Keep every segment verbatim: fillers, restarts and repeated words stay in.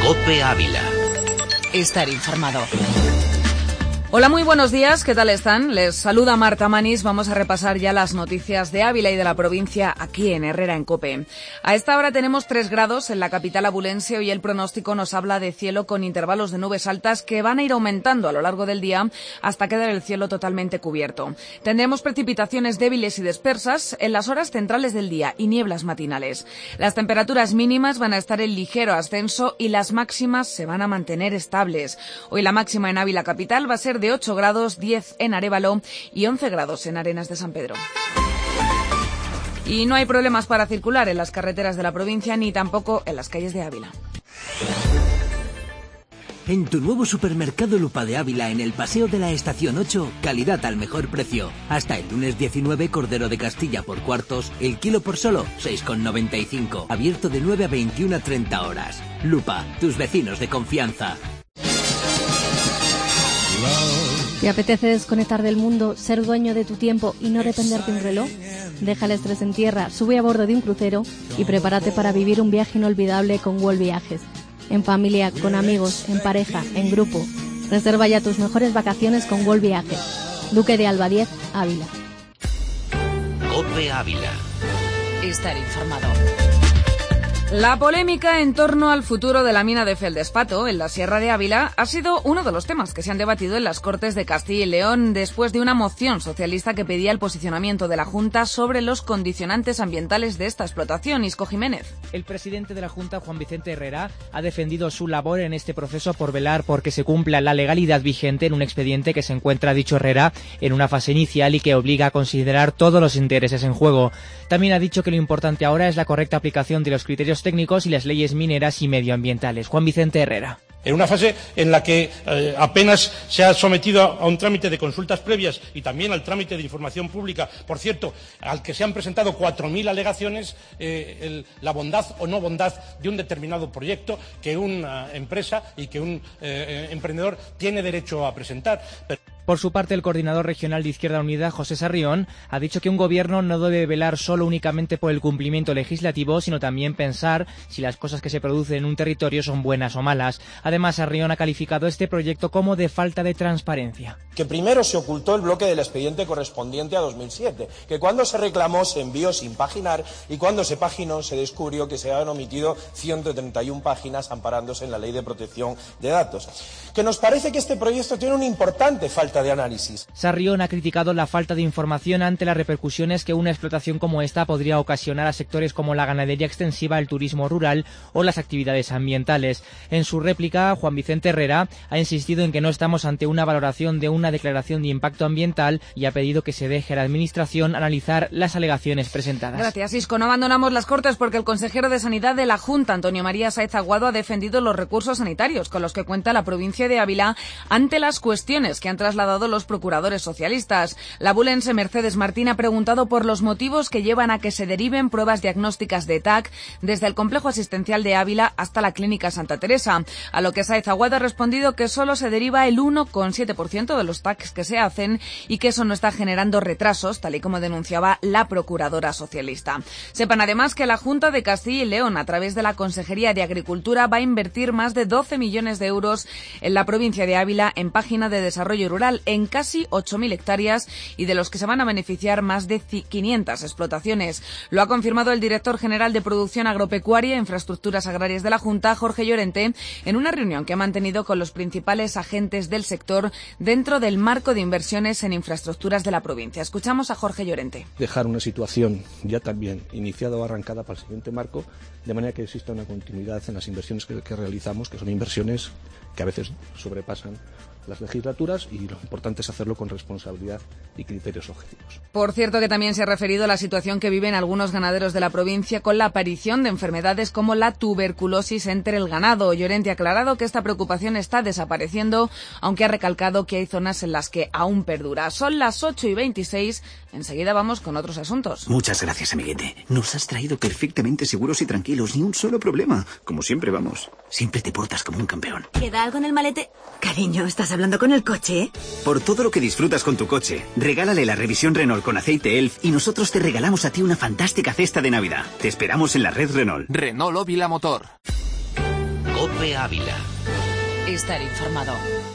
COPE Ávila. Estar informado. Hola, muy buenos días, ¿qué tal están? Les saluda Marta Manís. Vamos a repasar ya las noticias de Ávila y de la provincia aquí en Herrera en COPE. A esta hora tenemos tres grados en la capital abulense. Hoy el pronóstico nos habla de cielo con intervalos de nubes altas que van a ir aumentando a lo largo del día hasta quedar el cielo totalmente cubierto. Tendremos precipitaciones débiles y dispersas en las horas centrales del día y nieblas matinales. Las temperaturas mínimas van a estar en ligero ascenso y las máximas se van a mantener estables. Hoy la máxima en Ávila capital va a ser de ocho grados, diez en Arévalo y once grados en Arenas de San Pedro. Y no hay problemas para circular en las carreteras de la provincia ni tampoco en las calles de Ávila. En tu nuevo supermercado Lupa de Ávila, en el Paseo de la Estación ocho, calidad al mejor precio. Hasta el lunes diecinueve, cordero de Castilla por cuartos, el kilo por solo seis con noventa y cinco. Abierto de nueve a veintiuna a treinta horas. Lupa, tus vecinos de confianza. ¿Te apetece desconectar del mundo, ser dueño de tu tiempo y no depender de un reloj? Deja el estrés en tierra, sube a bordo de un crucero y prepárate para vivir un viaje inolvidable con World Viajes. En familia, con amigos, en pareja, en grupo. Reserva ya tus mejores vacaciones con World Viajes. Duque de Alba diez, Ávila. COPE Ávila. Estar informado. La polémica en torno al futuro de la mina de Feldespato, en la Sierra de Ávila, ha sido uno de los temas que se han debatido en las Cortes de Castilla y León después de una moción socialista que pedía el posicionamiento de la Junta sobre los condicionantes ambientales de esta explotación. Isco Jiménez. El presidente de la Junta, Juan Vicente Herrera, ha defendido su labor en este proceso por velar porque se cumpla la legalidad vigente en un expediente que se encuentra, dicho Herrera, en una fase inicial y que obliga a considerar todos los intereses en juego. También ha dicho que lo importante ahora es la correcta aplicación de los criterios técnicos y las leyes mineras y medioambientales. Juan Vicente Herrera. En una fase en la que eh, apenas se ha sometido a un trámite de consultas previas y también al trámite de información pública, por cierto, al que se han presentado cuatro mil alegaciones, eh, el, la bondad o no bondad de un determinado proyecto que una empresa y que un eh, emprendedor tiene derecho a presentar. Pero... Por su parte, el coordinador regional de Izquierda Unida, José Sarrión, ha dicho que un gobierno no debe velar solo únicamente por el cumplimiento legislativo, sino también pensar si las cosas que se producen en un territorio son buenas o malas. Además, Sarrión ha calificado este proyecto como de falta de transparencia. Que primero se ocultó el bloque del expediente correspondiente a dos mil siete, que cuando se reclamó se envió sin paginar y cuando se paginó se descubrió que se habían omitido ciento treinta y una páginas amparándose en la Ley de Protección de Datos. Que nos parece que este proyecto tiene una importante falta de análisis. Sarrión ha criticado la falta de información ante las repercusiones que una explotación como esta podría ocasionar a sectores como la ganadería extensiva, el turismo rural o las actividades ambientales. En su réplica, Juan Vicente Herrera ha insistido en que no estamos ante una valoración de una declaración de impacto ambiental y ha pedido que se deje a la Administración analizar las alegaciones presentadas. Gracias, Isco. No abandonamos las Cortes porque el consejero de Sanidad de la Junta, Antonio María Sáez Aguado, ha defendido los recursos sanitarios con los que cuenta la provincia de Ávila ante las cuestiones que han trasladado los procuradores socialistas. La abulense Mercedes Martín ha preguntado por los motivos que llevan a que se deriven pruebas diagnósticas de T A C desde el complejo asistencial de Ávila hasta la clínica Santa Teresa, a lo que Sáez Aguado ha respondido que solo se deriva el uno coma siete por ciento de los T A Cs que se hacen y que eso no está generando retrasos, tal y como denunciaba la procuradora socialista. Sepan además que la Junta de Castilla y León, a través de la Consejería de Agricultura, va a invertir más de doce millones de euros en la provincia de Ávila en página de desarrollo rural en casi ocho mil hectáreas y de los que se van a beneficiar más de quinientas explotaciones. Lo ha confirmado el director general de Producción Agropecuaria e Infraestructuras Agrarias de la Junta, Jorge Llorente, en una reunión que ha mantenido con los principales agentes del sector dentro del marco de inversiones en infraestructuras de la provincia. Escuchamos a Jorge Llorente. Dejar una situación ya también iniciada o arrancada para el siguiente marco, de manera que exista una continuidad en las inversiones que, que realizamos, que son inversiones que a veces sobrepasan las legislaturas y lo importante es hacerlo con responsabilidad y criterios objetivos. Por cierto, que también se ha referido a la situación que viven algunos ganaderos de la provincia con la aparición de enfermedades como la tuberculosis entre el ganado. Llorente ha aclarado que esta preocupación está desapareciendo, aunque ha recalcado que hay zonas en las que aún perdura. Son las ocho y veintiséis, enseguida vamos con otros asuntos. Muchas gracias, amiguete. Nos has traído perfectamente seguros y tranquilos, ni un solo problema. Como siempre, vamos. Siempre te portas como un campeón. ¿Queda algo en el malete? Cariño, ¿estás hablando con el coche, eh? Por todo lo que disfrutas con tu coche, regálale la revisión Renault con aceite E L F y nosotros te regalamos a ti una fantástica cesta de Navidad. Te esperamos en la red Renault. Renault Óvila Motor. COPE Ávila. Estar informado.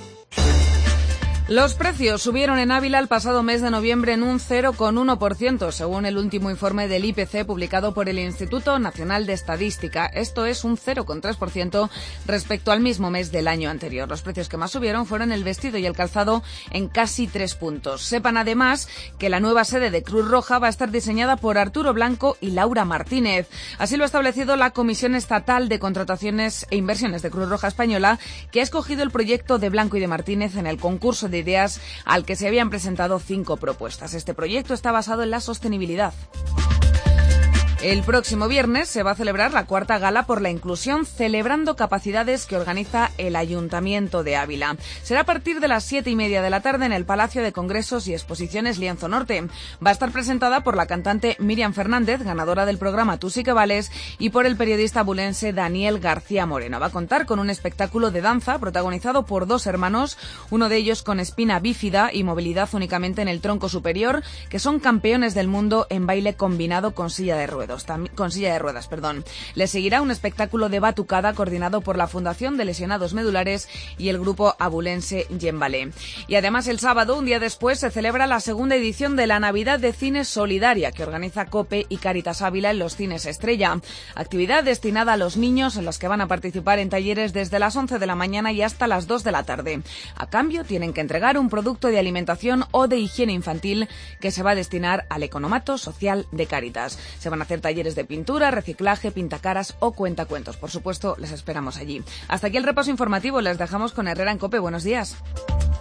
Los precios subieron en Ávila el pasado mes de noviembre en un cero coma uno por ciento, según el último informe del I P C publicado por el Instituto Nacional de Estadística. Esto es un cero coma tres por ciento respecto al mismo mes del año anterior. Los precios que más subieron fueron el vestido y el calzado en casi tres puntos. Sepan además que la nueva sede de Cruz Roja va a estar diseñada por Arturo Blanco y Laura Martínez. Así lo ha establecido la Comisión Estatal de Contrataciones e Inversiones de Cruz Roja Española, que ha escogido el proyecto de Blanco y de Martínez en el concurso de ideas al que se habían presentado cinco propuestas. Este proyecto está basado en la sostenibilidad. El próximo viernes se va a celebrar la cuarta gala por la inclusión Celebrando Capacidades que organiza el Ayuntamiento de Ávila. Será a partir de las siete y media de la tarde en el Palacio de Congresos y Exposiciones Lienzo Norte. Va a estar presentada por la cantante Miriam Fernández, ganadora del programa Tú sí que vales, y por el periodista abulense Daniel García Moreno. Va a contar con un espectáculo de danza protagonizado por dos hermanos, uno de ellos con espina bífida y movilidad únicamente en el tronco superior, que son campeones del mundo en baile combinado con silla de ruedas. Con silla de ruedas, perdón. Le seguirá un espectáculo de batucada coordinado por la Fundación de Lesionados Medulares y el grupo abulense Yembalé. Y además el sábado, un día después, se celebra la segunda edición de la Navidad de Cine Solidaria que organiza COPE y Cáritas Ávila en los Cines Estrella. Actividad destinada a los niños en los que van a participar en talleres desde las once de la mañana y hasta las dos de la tarde. A cambio, tienen que entregar un producto de alimentación o de higiene infantil que se va a destinar al economato social de Cáritas. Se van a hacer talleres de pintura, reciclaje, pintacaras o cuentacuentos. Por supuesto, les esperamos allí. Hasta aquí el repaso informativo. Les dejamos con Herrera en COPE. Buenos días.